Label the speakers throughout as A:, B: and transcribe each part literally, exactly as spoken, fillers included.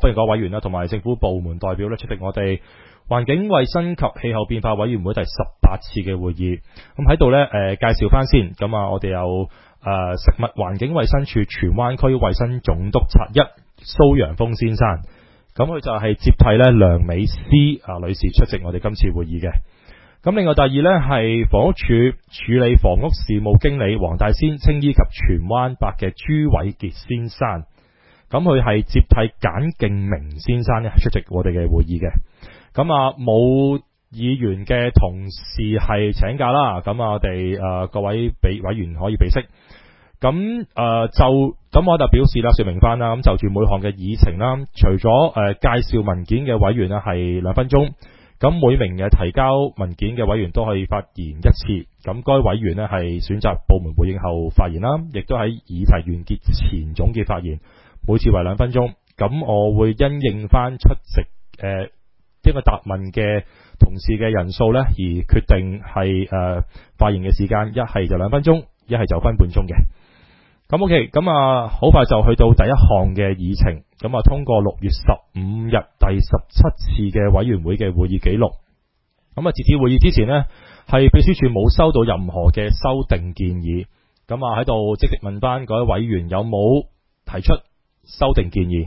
A: 不如各位委員啦，同埋政府部門代表咧出席我哋環境衛生及氣候變化委員會第十八次嘅會議。咁喺度咧誒介紹翻先，咁啊我哋有誒、呃、食物環境衛生署荃灣區衛生總督察一蘇陽鋒先生，咁佢就係接替咧梁美詩啊女士出席我哋今次會議嘅。咁另外第二咧係房屋署處理房屋事務經理黃大仙青衣及荃灣白嘅朱偉傑先生，咁佢係接替簡敬明先生咧出席我哋嘅會議嘅。咁啊冇議員嘅同事係請假啦，咁啊我哋誒、呃、各位俾委員可以俾息。咁誒、呃、就咁我就表示啦，說明翻啦，咁就住每項嘅議程啦，除咗誒、呃、介紹文件嘅委員咧係兩分鐘。咁每名嘅提交文件嘅委員都可以發言一次，咁該委員呢係選擇部門回應後發言啦，亦都喺議題完結前總結發言，每次為兩分鐘。咁我會因應翻出席誒一個答問嘅同事嘅人數呢，而決定係誒、呃、發言嘅時間，一係就兩分鐘，一係就分半鐘嘅。咁 OK， 咁啊好快就去到第一項嘅議程，咁啊通過六月十五日第十七次嘅委員會嘅會議記錄。咁啊截止會議之前呢，係秘書處冇收到任何嘅修訂建議。咁啊喺度即時問翻各位委員有冇提出修訂建議，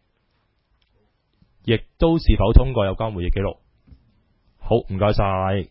A: 亦都是否通過有關會議記錄。好，唔該晒。